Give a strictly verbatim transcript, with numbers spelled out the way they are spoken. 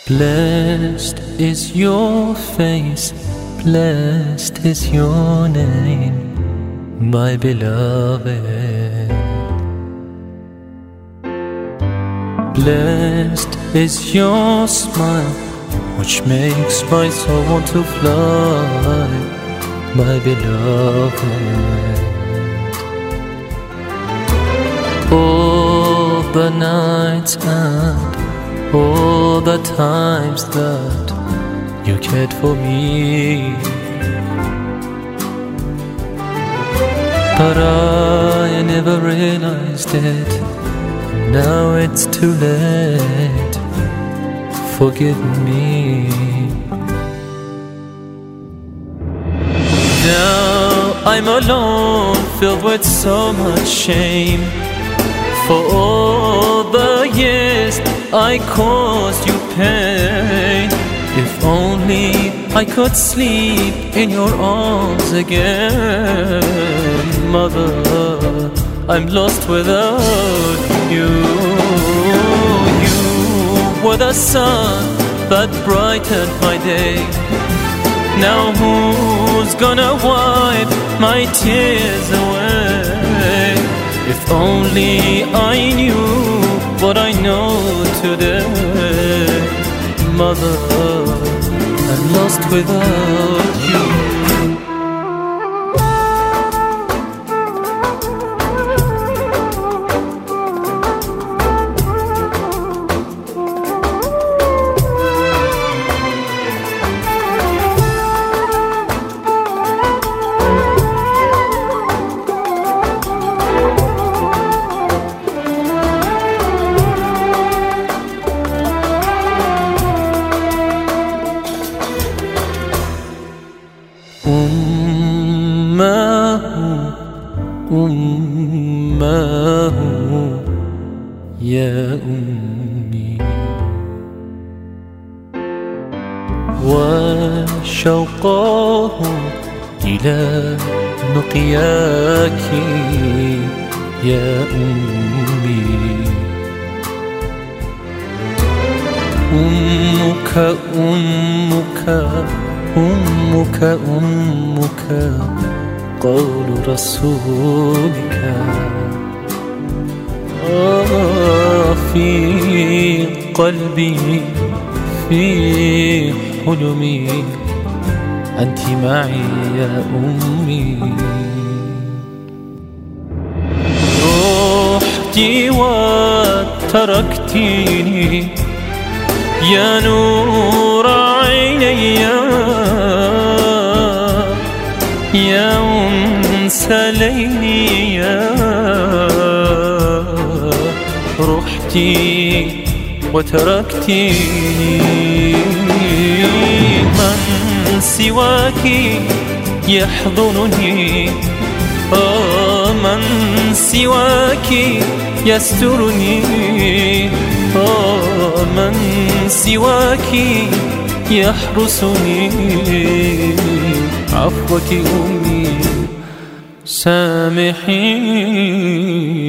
Blessed is your face, blessed is your name, my beloved. Blessed is your smile, which makes my soul want to fly, my beloved. All the nights and all the times that you cared for me, but I never realized it. Now it's too late, forgive me. Now I'm alone, filled with so much shame, for all the years I caused you pain. If only I could sleep in your arms again. Mother, I'm lost without you. You were the sun that brightened my day. Now who's gonna wipe my tears away? If only I knew what I know today. Mother, I'm lost without you. أمه أمه يا أمي، وشوقه إلى لقياك يا أمي. أمك أمك أمك أمك قول رسولك. آه في قلبي في حلمي أنت معي يا أمي. رحتي وتركتيني يا نور عيني، يا أنس ليلي. رحتي وتركتيني، من سواك يحضنني؟ آه من سواك يسترني؟ آه من سواك يحرسني؟ عفوك أمي سامحيني.